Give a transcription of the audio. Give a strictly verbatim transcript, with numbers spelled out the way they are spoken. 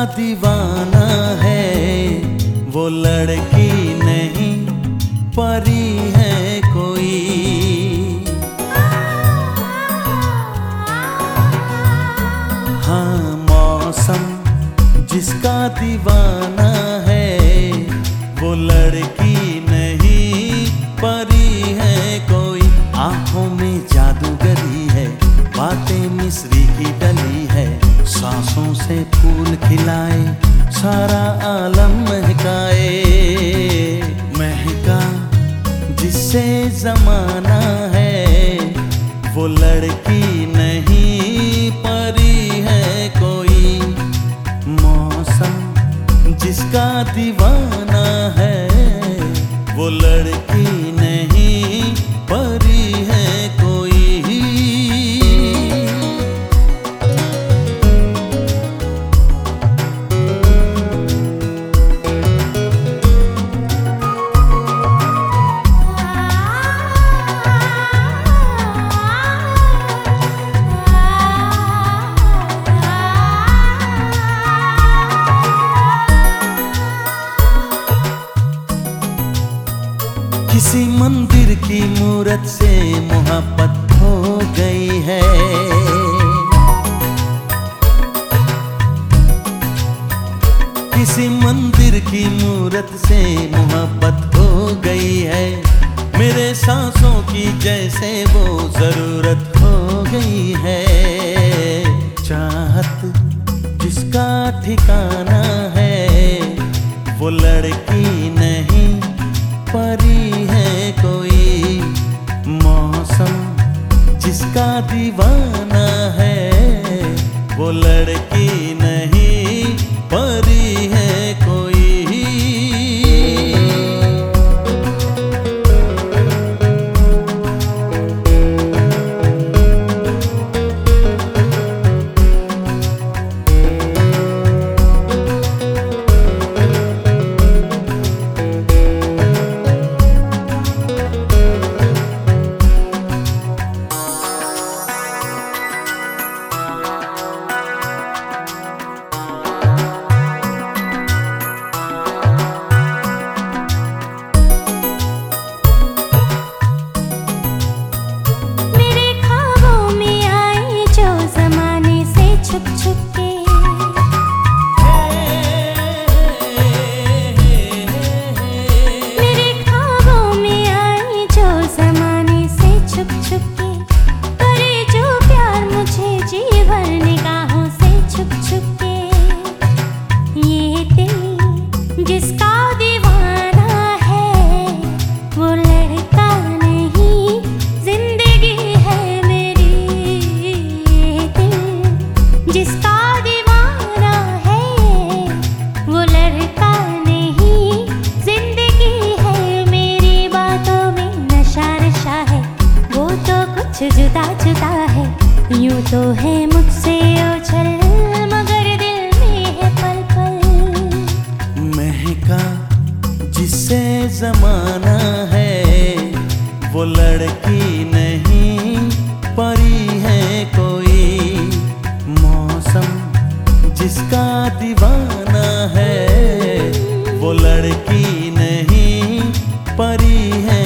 दीवाना है, वो लड़की नहीं परी है कोई। हाँ, मौसम जिसका दीवाना है, वो लड़की नहीं परी है कोई। आंखों में जादूगरी है, बातें मिस्री की डली है, सांसों से फूल खिलाए, सारा आलम महकाए। महका जिससे जमाना है, वो लड़की नहीं परी है कोई। मौसम जिसका दीवाना है, वो लड़की नहीं परी है कोई। किसी मंदिर की मूरत से मोहब्बत हो गई है, किसी मंदिर की मूरत से मोहब्बत हो गई है। मेरे सांसों की जैसे वो जरूरत हो गई है। चाहत जिसका ठिकाना है, वो लड़की नहीं परी है कोई। मौसम जिसका दीवाना है, वो लड़की नहीं परी है कोई। जिसका दीवाना है, वो लड़का नहीं जिंदगी है मेरी। दिल जिसका दीवाना है, वो लड़का नहीं जिंदगी है मेरी। बातों में नशा नशा है, वो तो कुछ जुदा जुदा है। यूं तो है मुझसे ओझल, मगर दिल में है पल पल। महका जिससे जमाना है, वो लड़की नहीं परी है कोई। मौसम जिसका दीवाना है, वो लड़की नहीं परी है